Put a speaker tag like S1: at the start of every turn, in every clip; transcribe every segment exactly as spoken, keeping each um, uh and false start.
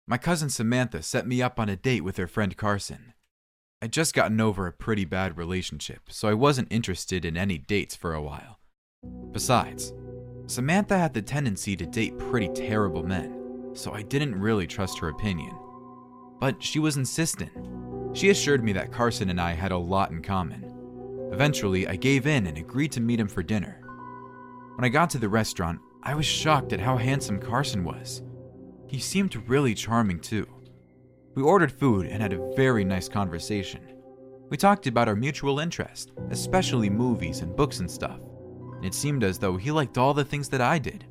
S1: My cousin Samantha set me up on a date with her friend Carson. I'd just gotten over a pretty bad relationship, so I wasn't interested in any dates for a while. Besides, Samantha had the tendency to date pretty terrible men, so I didn't really trust her opinion. But she was insistent. She assured me that Carson and I had a lot in common. Eventually, I gave in and agreed to meet him for dinner. When I got to the restaurant, I was shocked at how handsome Carson was. He seemed really charming too. We ordered food and had a very nice conversation. We talked about our mutual interest, especially movies and books and stuff. And it seemed as though he liked all the things that I did.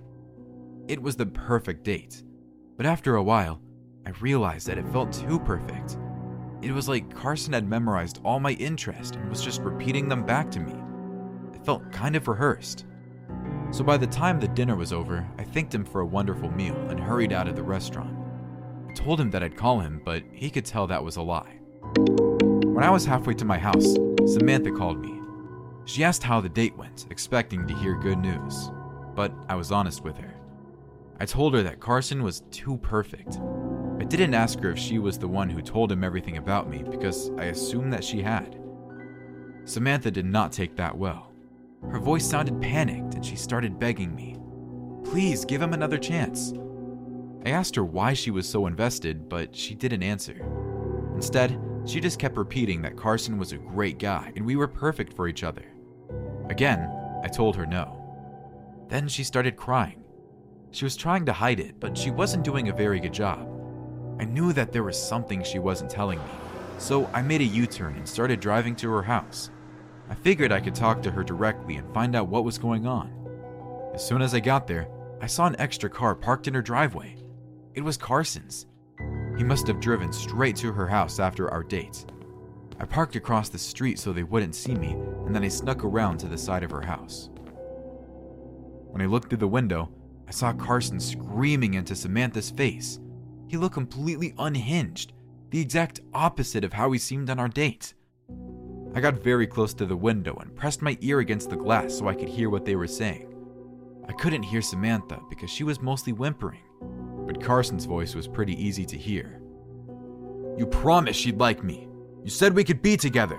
S1: It was the perfect date. But after a while, I realized that it felt too perfect. It was like Carson had memorized all my interests and was just repeating them back to me. It felt kind of rehearsed. So by the time the dinner was over, I thanked him for a wonderful meal and hurried out of the restaurant. I told him that I'd call him, but he could tell that was a lie. When I was halfway to my house, Samantha called me. She asked how the date went, expecting to hear good news, but I was honest with her. I told her that Carson was too perfect. I didn't ask her if she was the one who told him everything about me because I assumed that she had. Samantha did not take that well. Her voice sounded panicked and she started begging me, "Please give him another chance." I asked her why she was so invested, but she didn't answer. Instead, she just kept repeating that Carson was a great guy and we were perfect for each other. Again, I told her no. Then she started crying. She was trying to hide it, but she wasn't doing a very good job. I knew that there was something she wasn't telling me, so I made a U-turn and started driving to her house. I figured I could talk to her directly and find out what was going on. As soon as I got there, I saw an extra car parked in her driveway. It was Carson's. He must have driven straight to her house after our date. I parked across the street so they wouldn't see me, and then I snuck around to the side of her house. When I looked through the window, I saw Carson screaming into Samantha's face. He looked completely unhinged, the exact opposite of how he seemed on our date. I got very close to the window and pressed my ear against the glass so I could hear what they were saying. I couldn't hear Samantha because she was mostly whimpering, but Carson's voice was pretty easy to hear. "You promised she'd like me. You said we could be together."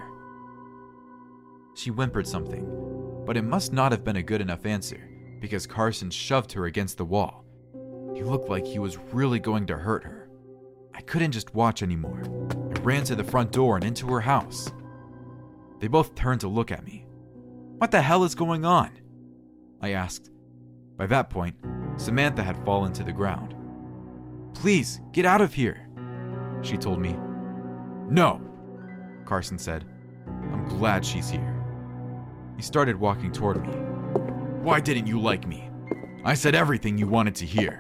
S1: She whimpered something, but it must not have been a good enough answer because Carson shoved her against the wall. He looked like he was really going to hurt her. I couldn't just watch anymore. I ran to the front door and into her house. They both turned to look at me. "What the hell is going on?" I asked. By that point, Samantha had fallen to the ground. "Please, get out of here," she told me. "No," Carson said. "I'm glad she's here." He started walking toward me. "Why didn't you like me? I said everything you wanted to hear."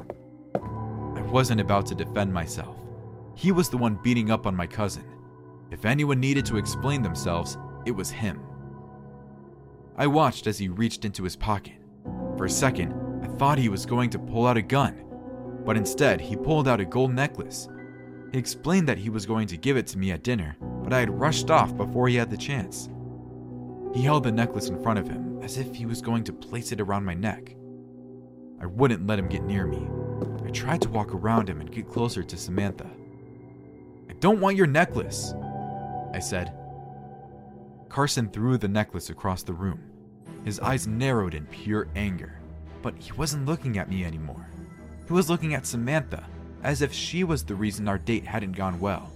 S1: I wasn't about to defend myself. He was the one beating up on my cousin. If anyone needed to explain themselves, it was him. I watched as he reached into his pocket. For a second, I thought he was going to pull out a gun, but instead he pulled out a gold necklace. He explained that he was going to give it to me at dinner, but I had rushed off before he had the chance. He held the necklace in front of him as if he was going to place it around my neck. I wouldn't let him get near me. I tried to walk around him and get closer to Samantha. "I don't want your necklace," I said. Carson threw the necklace across the room. His eyes narrowed in pure anger, but he wasn't looking at me anymore. He was looking at Samantha, as if she was the reason our date hadn't gone well.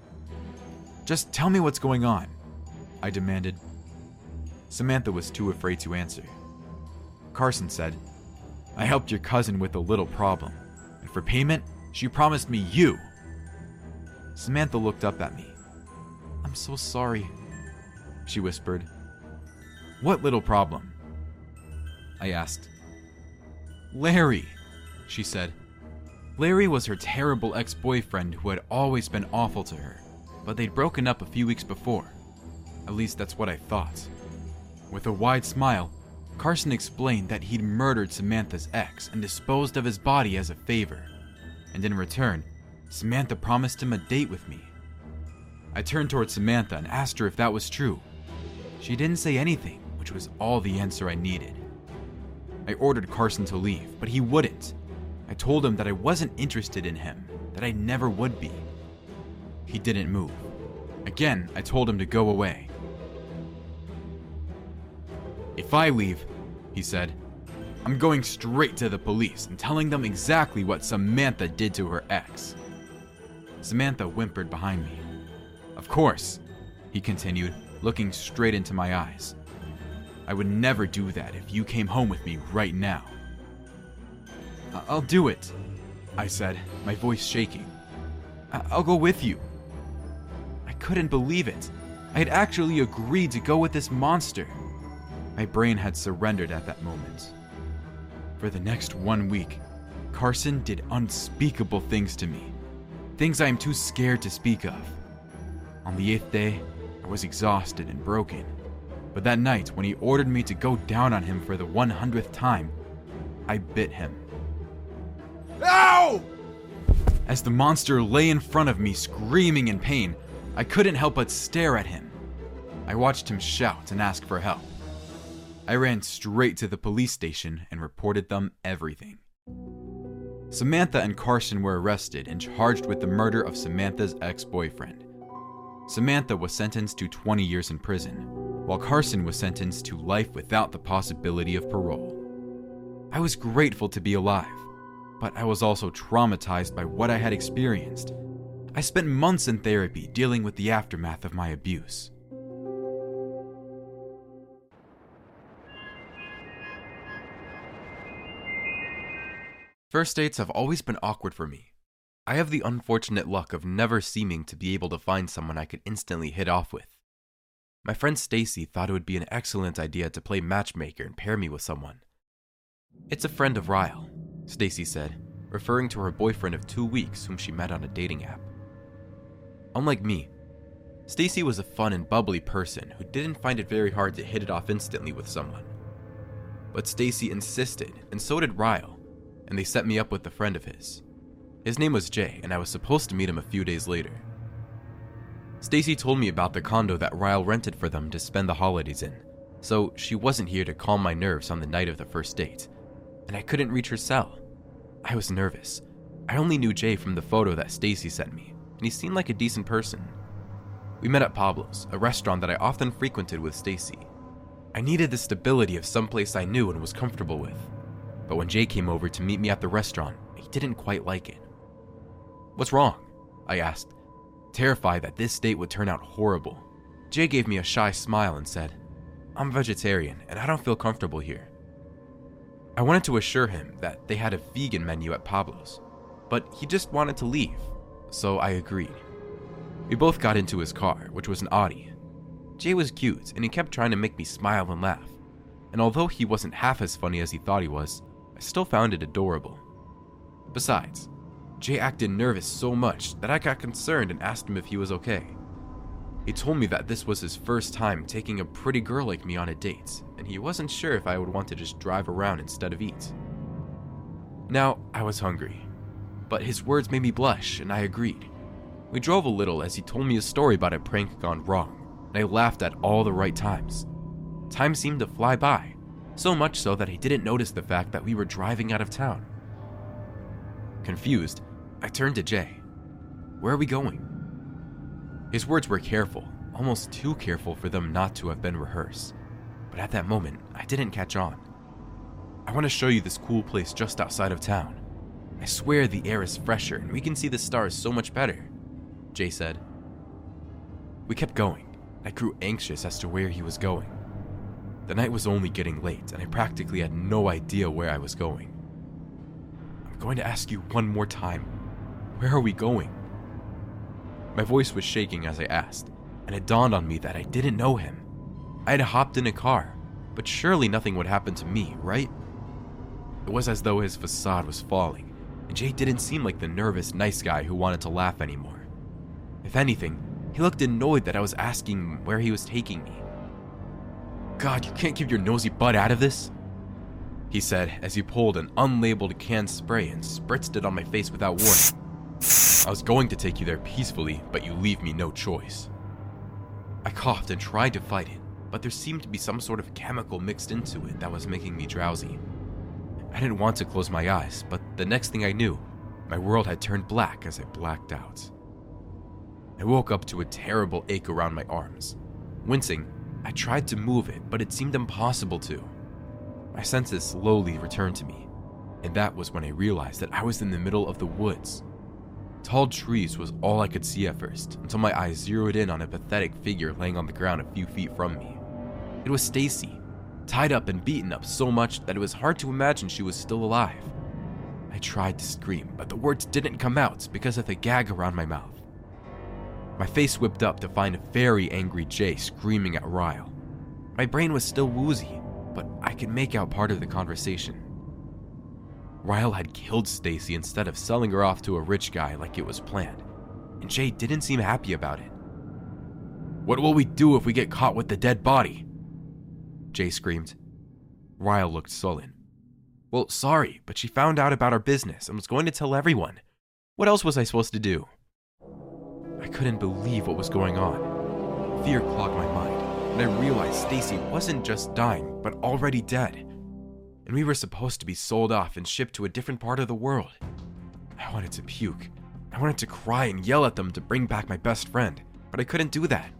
S1: "Just tell me what's going on," I demanded. Samantha was too afraid to answer. Carson said, "I helped your cousin with a little problem, and for payment, she promised me you." Samantha looked up at me. "I'm so sorry," she whispered. "What little problem?" I asked. "Larry," she said. Larry was her terrible ex-boyfriend who had always been awful to her, but they'd broken up a few weeks before. At least that's what I thought. With a wide smile, Carson explained that he'd murdered Samantha's ex and disposed of his body as a favor, and in return, Samantha promised him a date with me. I turned towards Samantha and asked her if that was true. She didn't say anything, which was all the answer I needed. I ordered Carson to leave, but he wouldn't. I told him that I wasn't interested in him, that I never would be. He didn't move. Again, I told him to go away. "If I leave," he said, "I'm going straight to the police and telling them exactly what Samantha did to her ex." Samantha whimpered behind me. "Of course," he continued, looking straight into my eyes. "I would never do that if you came home with me right now." I- "I'll do it," I said, my voice shaking. I- "I'll go with you." I couldn't believe it. I had actually agreed to go with this monster. My brain had surrendered at that moment. For the next one week, Carson did unspeakable things to me. Things I am too scared to speak of. On the eighth day, I was exhausted and broken. But that night, when he ordered me to go down on him for the one hundredth time, I bit him. Ow! As the monster lay in front of me screaming in pain, I couldn't help but stare at him. I watched him shout and ask for help. I ran straight to the police station and reported them everything. Samantha and Carson were arrested and charged with the murder of Samantha's ex-boyfriend. Samantha was sentenced to twenty years in prison, while Carson was sentenced to life without the possibility of parole. I was grateful to be alive, but I was also traumatized by what I had experienced. I spent months in therapy dealing with the aftermath of my abuse. First dates have always been awkward for me. I have the unfortunate luck of never seeming to be able to find someone I could instantly hit off with. My friend Stacy thought it would be an excellent idea to play matchmaker and pair me with someone. "It's a friend of Ryle," Stacy said, referring to her boyfriend of two weeks whom she met on a dating app. Unlike me, Stacy was a fun and bubbly person who didn't find it very hard to hit it off instantly with someone. But Stacy insisted, and so did Ryle, and they set me up with a friend of his. His name was Jay, and I was supposed to meet him a few days later. Stacy told me about the condo that Ryle rented for them to spend the holidays in, so she wasn't here to calm my nerves on the night of the first date, and I couldn't reach her cell. I was nervous. I only knew Jay from the photo that Stacy sent me, and he seemed like a decent person. We met at Pablo's, a restaurant that I often frequented with Stacy. I needed the stability of someplace I knew and was comfortable with. But when Jay came over to meet me at the restaurant, he didn't quite like it. "What's wrong?" I asked, terrified that this date would turn out horrible. Jay gave me a shy smile and said, "I'm vegetarian and I don't feel comfortable here." I wanted to assure him that they had a vegan menu at Pablo's, but he just wanted to leave, so I agreed. We both got into his car, which was an Audi. Jay was cute and he kept trying to make me smile and laugh, and although he wasn't half as funny as he thought he was, I still found it adorable. Besides, Jay acted nervous so much that I got concerned and asked him if he was okay. He told me that this was his first time taking a pretty girl like me on a date, and he wasn't sure if I would want to just drive around instead of eat. Now, I was hungry, but his words made me blush, and I agreed. We drove a little as he told me a story about a prank gone wrong, and I laughed at all the right times. Time seemed to fly by, so much so that I didn't notice the fact that we were driving out of town. Confused, I turned to Jay. "Where are we going?" His words were careful, almost too careful for them not to have been rehearsed. But at that moment, I didn't catch on. "I want to show you this cool place just outside of town. I swear the air is fresher and we can see the stars so much better," Jay said. We kept going. I grew anxious as to where he was going. The night was only getting late and I practically had no idea where I was going. "I'm going to ask you one more time. Where are we going?" My voice was shaking as I asked, and it dawned on me that I didn't know him. I had hopped in a car, but surely nothing would happen to me, right? It was as though his facade was falling, and Jay didn't seem like the nervous, nice guy who wanted to laugh anymore. If anything, he looked annoyed that I was asking where he was taking me. "God, you can't keep your nosy butt out of this," he said as he pulled an unlabeled canned spray and spritzed it on my face without warning. "I was going to take you there peacefully, but you leave me no choice." I coughed and tried to fight it, but there seemed to be some sort of chemical mixed into it that was making me drowsy. I didn't want to close my eyes, but the next thing I knew,
S2: My world had turned black as I blacked out. I woke up to a terrible ache around my arms. Wincing, I tried to move it, but it seemed impossible to. My senses slowly returned to me, and that was when I realized that I was in the middle of the woods. Tall trees was all I could see at first, until my eyes zeroed in on a pathetic figure laying on the ground a few feet from me. It was Stacy, tied up and beaten up so much that it was hard to imagine she was still alive. I tried to scream, but the words didn't come out because of the gag around my mouth. My face whipped up to find a very angry Jay screaming at Ryle. My brain was still woozy, but I could make out part of the conversation. Ryle had killed Stacy instead of selling her off to a rich guy like it was planned, and Jay didn't seem happy about it. "What will we do if we get caught with the dead body?" Jay screamed. Ryle looked sullen. "Well, sorry, but she found out about our business and was going to tell everyone. What else was I supposed to do?" I couldn't believe what was going on. Fear clogged my mind, and I realized Stacy wasn't just dying, but already dead. And we were supposed to be sold off and shipped to a different part of the world. I wanted to puke. I wanted to cry and yell at them to bring back my best friend, but I couldn't do that.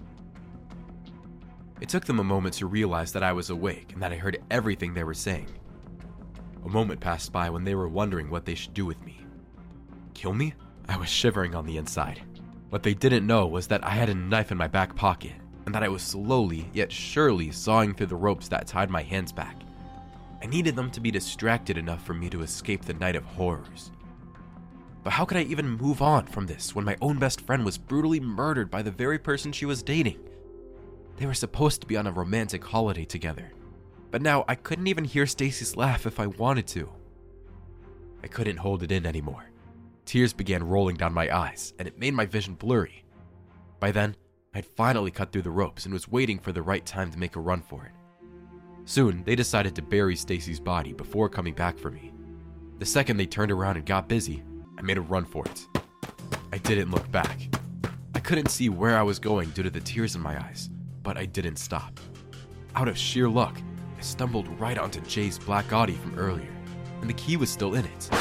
S2: It took them a moment to realize that I was awake and that I heard everything they were saying. A moment passed by when they were wondering what they should do with me. Kill me? I was shivering on the inside. What they didn't know was that I had a knife in my back pocket, and that I was slowly, yet surely, sawing through the ropes that tied my hands back. I needed them to be distracted enough for me to escape the night of horrors. But how could I even move on from this when my own best friend was brutally murdered by the very person she was dating? They were supposed to be on a romantic holiday together, but now I couldn't even hear Stacy's laugh if I wanted to. I couldn't hold it in anymore. Tears began rolling down my eyes, and it made my vision blurry. By then, I'd finally cut through the ropes and was waiting for the right time to make a run for it. Soon, they decided to bury Stacy's body before coming back for me. The second they turned around and got busy, I made a run for it. I didn't look back. I couldn't see where I was going due to the tears in my eyes, but I didn't stop. Out of sheer luck, I stumbled right onto Jay's black Audi from earlier, and the key was still in it.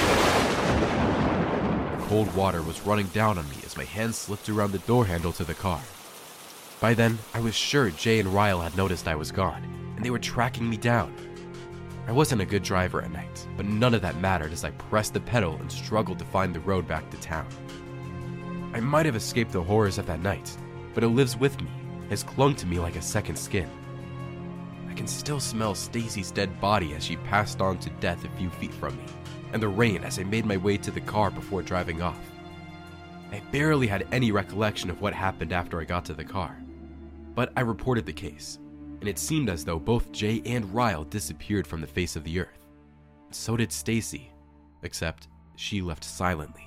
S2: Cold water was running down on me as my hand slipped around the door handle to the car. By then, I was sure Jay and Ryle had noticed I was gone, and they were tracking me down. I wasn't a good driver at night, but none of that mattered as I pressed the pedal and struggled to find the road back to town. I might have escaped the horrors of that night, but it lives with me, has clung to me like a second skin. I can still smell Stacy's dead body as she passed on to death a few feet from me, and the rain as I made my way to the car before driving off. I barely had any recollection of what happened after I got to the car, but I reported the case, and it seemed as though both Jay and Ryle disappeared from the face of the earth. So did Stacy, except she left silently.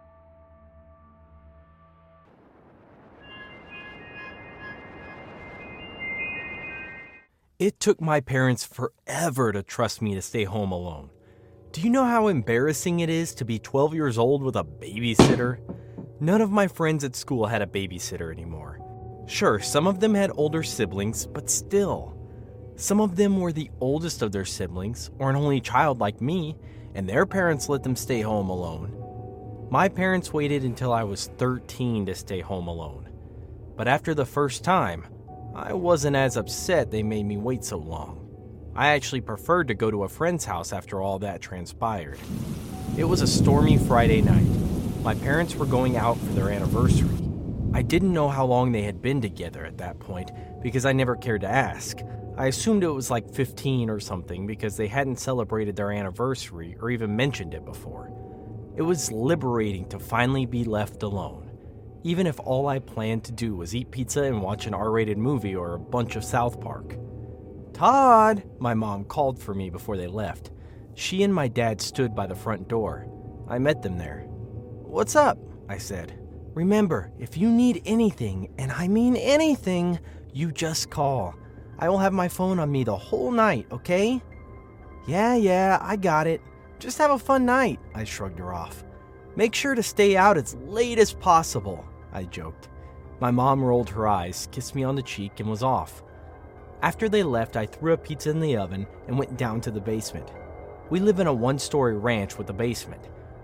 S3: It took my parents forever to trust me to stay home alone. Do you know how embarrassing it is to be twelve years old with a babysitter? None of my friends at school had a babysitter anymore. Sure, some of them had older siblings, but still. Some of them were the oldest of their siblings, or an only child like me, and their parents let them stay home alone. My parents waited until I was thirteen to stay home alone. But after the first time, I wasn't as upset they made me wait so long. I actually preferred to go to a friend's house after all that transpired. It was a stormy Friday night. My parents were going out for their anniversary. I didn't know how long they had been together at that point because I never cared to ask. I assumed it was like fifteen or something because they hadn't celebrated their anniversary or even mentioned it before. It was liberating to finally be left alone, even if all I planned to do was eat pizza and watch an R-rated movie or a bunch of South Park. "Todd!" my mom called for me before they left. She and my dad stood by the front door. I met them there. "What's up?" I said. "Remember, if you need anything, and I mean anything, you just call. I will have my phone on me the whole night, okay?" "Yeah, yeah, I got it. Just have a fun night," I shrugged her off. "Make sure to stay out as late as possible," I joked. My mom rolled her eyes, kissed me on the cheek, and was off. After they left, I threw a pizza in the oven and went down to the basement. We live in a one-story ranch with a basement.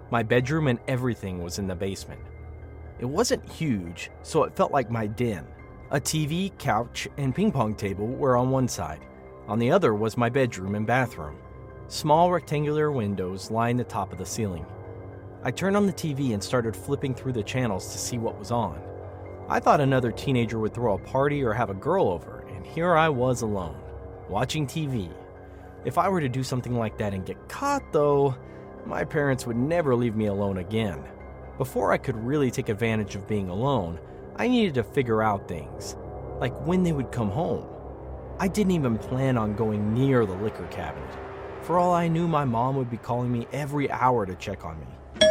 S3: My bedroom and everything was in the basement. It wasn't huge, so it felt like my den. A T V, couch, and ping pong table were on one side. On the other was my bedroom and bathroom. Small rectangular windows lined the top of the ceiling. I turned on the T V and started flipping through the channels to see what was on. I thought another teenager would throw a party or have a girl over, and here I was alone, watching T V. If I were to do something like that and get caught, though, my parents would never leave me alone again. Before I could really take advantage of being alone, I needed to figure out things, like when they would come home. I didn't even plan on going near the liquor cabinet. For all I knew, my mom would be calling me every hour to check on me.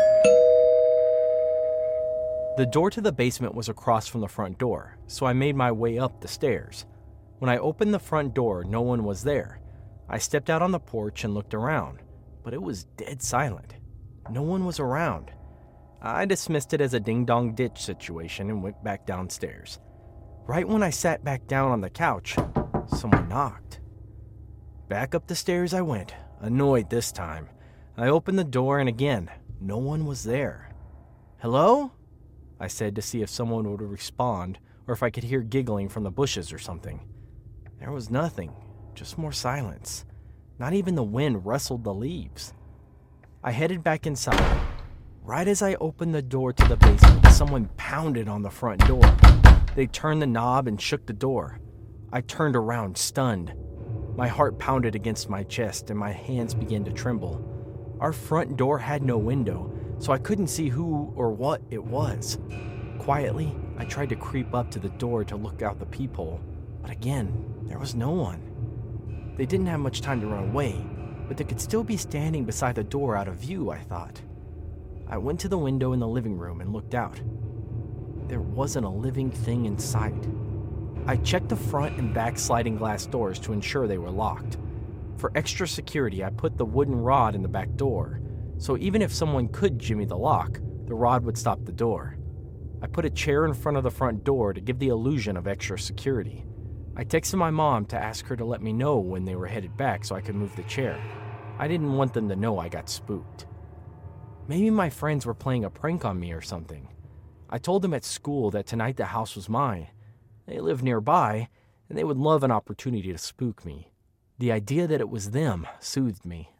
S3: The door to the basement was across from the front door, so I made my way up the stairs. When I opened the front door, no one was there. I stepped out on the porch and looked around, but it was dead silent. No one was around. I dismissed it as a ding-dong ditch situation and went back downstairs. Right when I sat back down on the couch, someone knocked. Back up the stairs I went, annoyed this time. I opened the door and again, no one was there. "Hello?" I said to see if someone would respond or if I could hear giggling from the bushes or something. There was nothing, just more silence. Not even the wind rustled the leaves. I headed back inside. Right as I opened the door to the basement, someone pounded on the front door. They turned the knob and shook the door. I turned around, stunned. My heart pounded against my chest and my hands began to tremble. Our front door had no window, so I couldn't see who or what it was. Quietly, I tried to creep up to the door to look out the peephole, but again, there was no one. They didn't have much time to run away, but they could still be standing beside the door out of view, I thought. I went to the window in the living room and looked out. There wasn't a living thing in sight. I checked the front and back sliding glass doors to ensure they were locked. For extra security, I put the wooden rod in the back door, so even if someone could jimmy the lock, the rod would stop the door. I put a chair in front of the front door to give the illusion of extra security. I texted my mom to ask her to let me know when they were headed back so I could move the chair. I didn't want them to know I got spooked. Maybe my friends were playing a prank on me or something. I told them at school that tonight the house was mine. They lived nearby, and they would love an opportunity to spook me. The idea that it was them soothed me.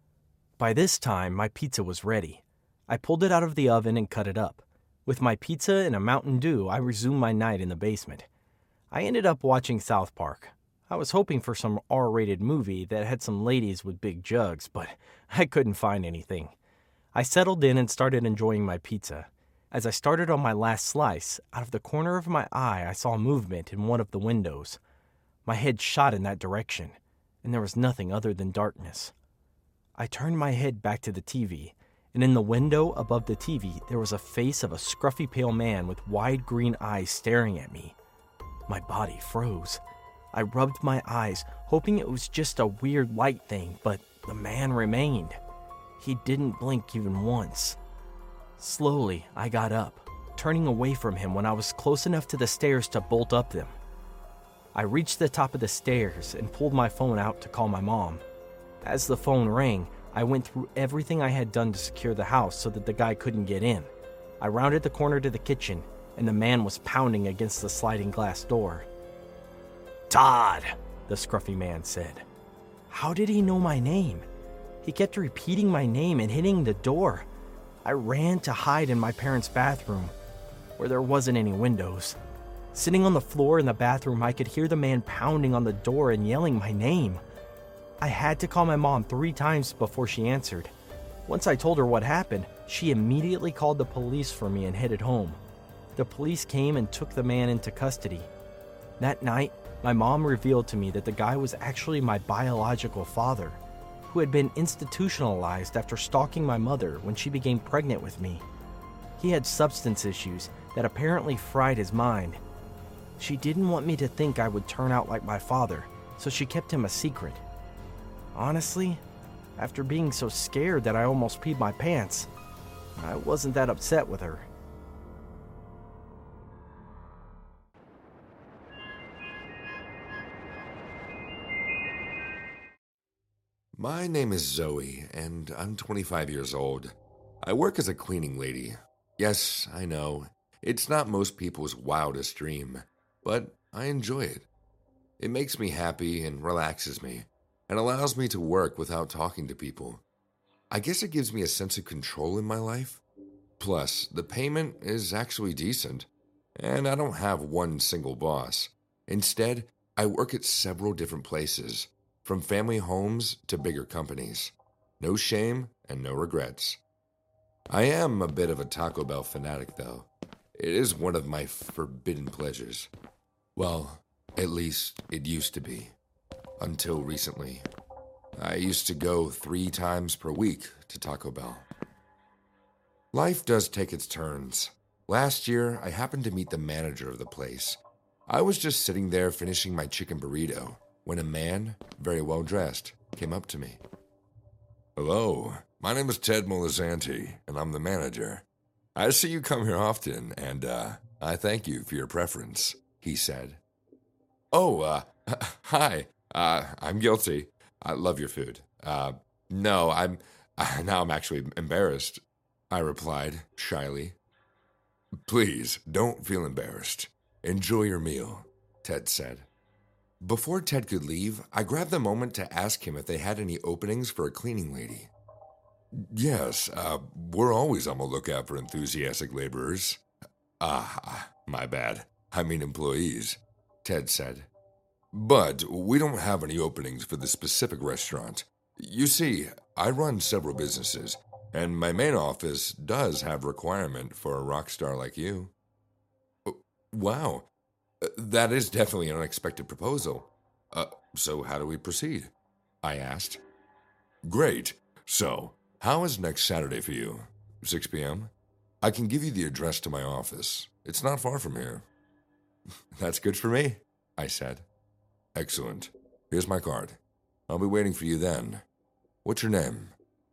S3: By this time, my pizza was ready. I pulled it out of the oven and cut it up. With my pizza and a Mountain Dew, I resumed my night in the basement. I ended up watching South Park. I was hoping for some R-rated movie that had some ladies with big jugs, but I couldn't find anything. I settled in and started enjoying my pizza. As I started on my last slice, out of the corner of my eye, I saw movement in one of the windows. My head shot in that direction, and there was nothing other than darkness. I turned my head back to the T V, and in the window above the T V, there was a face of a scruffy pale man with wide green eyes staring at me. My body froze. I rubbed my eyes, hoping it was just a weird light thing, but the man remained. He didn't blink even once. Slowly, I got up, turning away from him when I was close enough to the stairs to bolt up them. I reached the top of the stairs and pulled my phone out to call my mom. As the phone rang, I went through everything I had done to secure the house so that the guy couldn't get in. I rounded the corner to the kitchen, and the man was pounding against the sliding glass door. "Todd," the scruffy man said. How did he know my name? He kept repeating my name and hitting the door. I ran to hide in my parents' bathroom, where there wasn't any windows. Sitting on the floor in the bathroom, I could hear the man pounding on the door and yelling my name. I had to call my mom three times before she answered. Once I told her what happened, she immediately called the police for me and headed home. The police came and took the man into custody. That night, my mom revealed to me that the guy was actually my biological father, who had been institutionalized after stalking my mother when she became pregnant with me. He had substance issues that apparently fried his mind. She didn't want me to think I would turn out like my father, so she kept him a secret. Honestly, after being so scared that I almost peed my pants, I wasn't that upset with her.
S4: My name is Zoe, and I'm twenty-five years old. I work as a cleaning lady. Yes, I know, it's not most people's wildest dream, but I enjoy it. It makes me happy and relaxes me, and allows me to work without talking to people. I guess it gives me a sense of control in my life. Plus, the payment is actually decent, and I don't have one single boss. Instead, I work at several different places, from family homes to bigger companies. No shame and no regrets. I am a bit of a Taco Bell fanatic, though. It is one of my forbidden pleasures. Well, at least it used to be. Until recently. I used to go three times per week to Taco Bell. Life does take its turns. Last year, I happened to meet the manager of the place. I was just sitting there finishing my chicken burrito when a man, very well dressed, came up to me. "Hello, my name is Ted Molizanti, and I'm the manager. I see you come here often, and uh, I thank you for your preference," he said. "Oh, uh, hi, uh, I'm guilty. I love your food. Uh, no, I'm, uh, now I'm actually embarrassed," I replied shyly. "Please, don't feel embarrassed. Enjoy your meal," Ted said. Before Ted could leave, I grabbed the moment to ask him if they had any openings for a cleaning lady. "Yes, uh, we're always on the lookout for enthusiastic laborers." "Ah, my bad. I mean employees," Ted said. "But we don't have any openings for the specific restaurant. You see, I run several businesses, and my main office does have requirement for a rock star like you." "Wow, that is definitely an unexpected proposal. Uh, so how do we proceed?" I asked. "Great. So, how is next Saturday for you? six p.m.? I can give you the address to my office. It's not far from here." "That's good for me," I said. "Excellent. Here's my card. I'll be waiting for you then. What's your name?"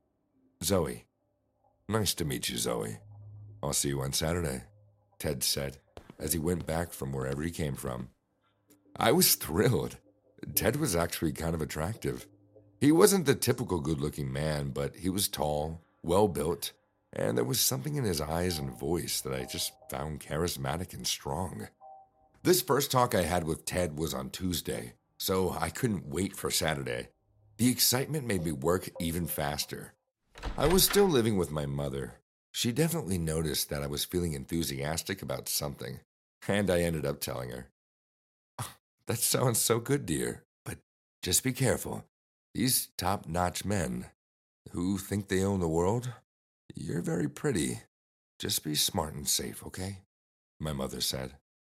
S4: "Zoe." "Nice to meet you, Zoe. I'll see you on Saturday," Ted said as he went back from wherever he came from. I was thrilled. Ted was actually kind of attractive. He wasn't the typical good-looking man, but he was tall, well-built, and there was something in his eyes and voice that I just found charismatic and strong. This first talk I had with Ted was on Tuesday, so I couldn't wait for Saturday. The excitement made me work even faster. I was still living with my mother. She definitely noticed that I was feeling enthusiastic about something, and I ended up telling her. "Oh, that sounds so good, dear, but just be careful. These top-notch men who think they own the world, you're very pretty. Just be smart and safe, okay?" my mother said.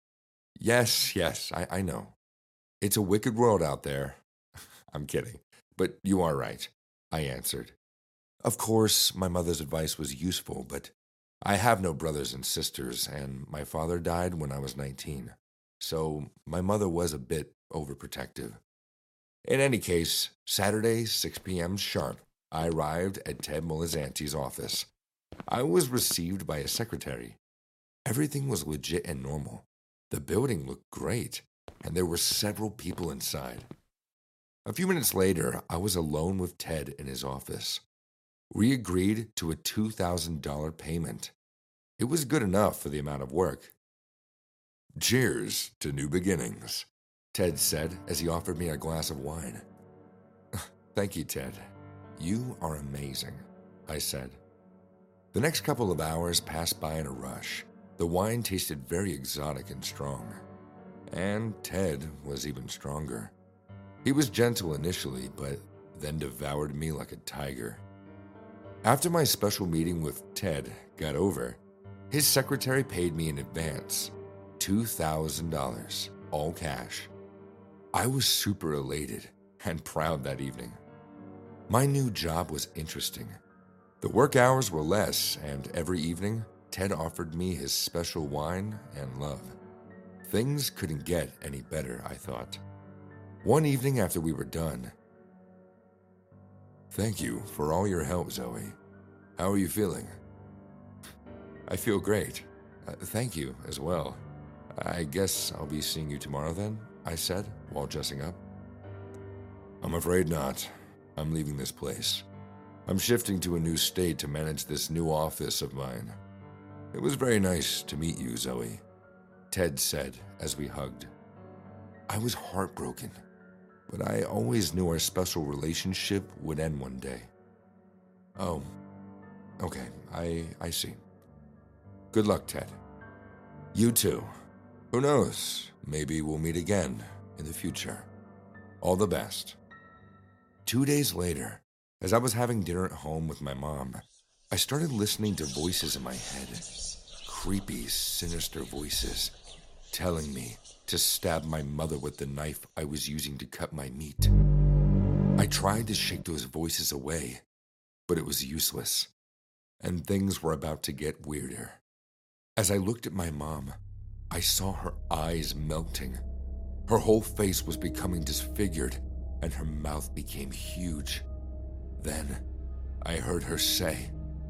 S4: Yes, yes, I, I know. It's a wicked world out there. I'm kidding, but you are right, I answered. Of course, my mother's advice was useful, but I have no brothers and sisters, and my father died when I was nineteen, so my mother was a bit overprotective. In any case, Saturday, six p.m. sharp, I arrived at Ted Molizanti's office. I was received by a secretary. Everything was legit and normal. The building looked great, and there were several people inside. A few minutes later, I was alone with Ted in his office. We agreed to a two thousand dollars payment. It was good enough for the amount of work. "Cheers to new beginnings," Ted said as he offered me a glass of wine. "Thank you, Ted. You are amazing," I said. The next couple of hours passed by in a rush. The wine tasted very exotic and strong. And Ted was even stronger. He was gentle initially, but then devoured me like a tiger. After my special meeting with Ted got over, his secretary paid me in advance, two thousand dollars, all cash. I was super elated and proud that evening. My new job was interesting. The work hours were less, and every evening, Ted offered me his special wine and love. Things couldn't get any better, I thought. One evening after we were done, "Thank you for all your help, Zoe. How are you feeling?" "I feel great. Uh, thank you as well. I guess I'll be seeing you tomorrow then," I said while dressing up. "I'm afraid not. I'm leaving this place. I'm shifting to a new state to manage this new office of mine. It was very nice to meet you, Zoe, Ted said as we hugged. I was heartbroken, but I always knew our special relationship would end one day. Oh, okay, I, I see. Good luck, Ted. You too. Who knows, maybe we'll meet again in the future. All the best. Two days later, as I was having dinner at home with my mom, I started listening to voices in my head. Creepy, sinister voices telling me to stab my mother with the knife I was using to cut my meat. I tried to shake those voices away, but it was useless, and things were about to get weirder. As I looked at my mom, I saw her eyes melting. Her whole face was becoming disfigured, and her mouth became huge. Then, I heard her say,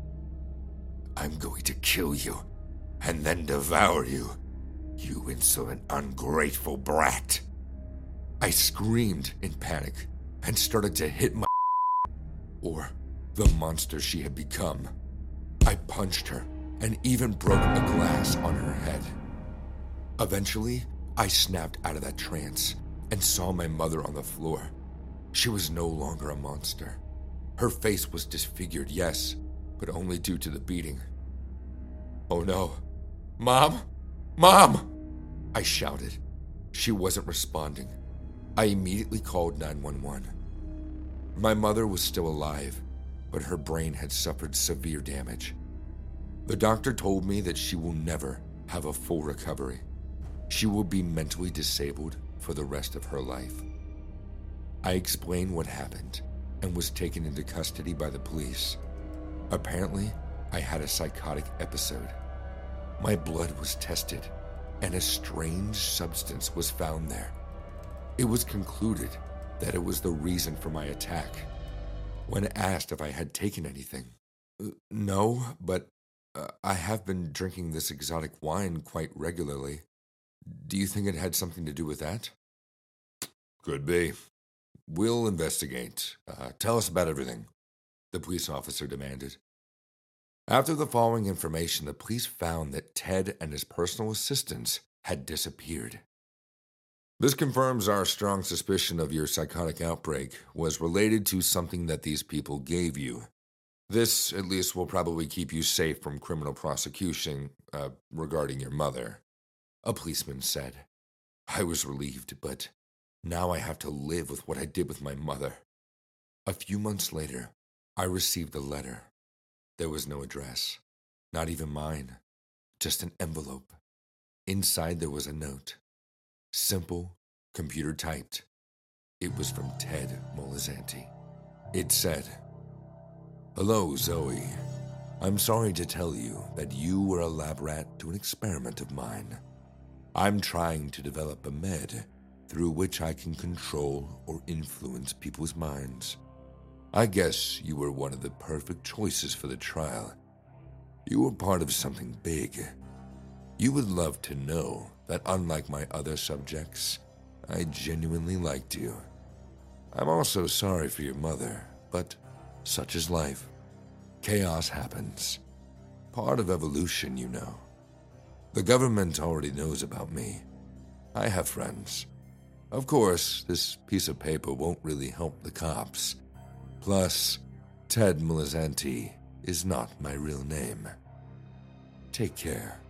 S4: I'm going to kill you, and then devour you, you insolent, ungrateful brat. I screamed in panic and started to hit my or the monster she had become. I punched her and even broke a glass on her head. Eventually, I snapped out of that trance and saw my mother on the floor. She was no longer a monster. Her face was disfigured, yes, but only due to the beating. Oh no. Mom? Mom! I shouted. She wasn't responding. I immediately called nine one one. My mother was still alive, but her brain had suffered severe damage. The doctor told me that she will never have a full recovery. She will be mentally disabled for the rest of her life. I explained what happened and was taken into custody by the police. Apparently, I had a psychotic episode. My blood was tested, and a strange substance was found there. It was concluded that it was the reason for my attack. When asked if I had taken anything, uh, no, but uh, I have been drinking this exotic wine quite regularly. Do you think it had something to do with that? Could be. We'll investigate. Uh, tell us about everything, the police officer demanded. After the following information, the police found that Ted and his personal assistants had disappeared. This confirms our strong suspicion of your psychotic outbreak was related to something that these people gave you. This, at least, will probably keep you safe from criminal prosecution uh, regarding your mother, a policeman said. I was relieved, but now I have to live with what I did with my mother. A few months later, I received a letter. There was no address, not even mine, just an envelope. Inside there was a note. Simple, computer typed. It was from Ted Molizanti. It said, Hello, Zoe. I'm sorry to tell you that you were a lab rat to an experiment of mine. I'm trying to develop a med through which I can control or influence people's minds. I guess you were one of the perfect choices for the trial. You were part of something big. You would love to know that unlike my other subjects, I genuinely liked you. I'm also sorry for your mother, but such is life. Chaos happens. Part of evolution, you know. The government already knows about me. I have friends. Of course, this piece of paper won't really help the cops. Plus, Ted Molizanti is not my real name. Take care.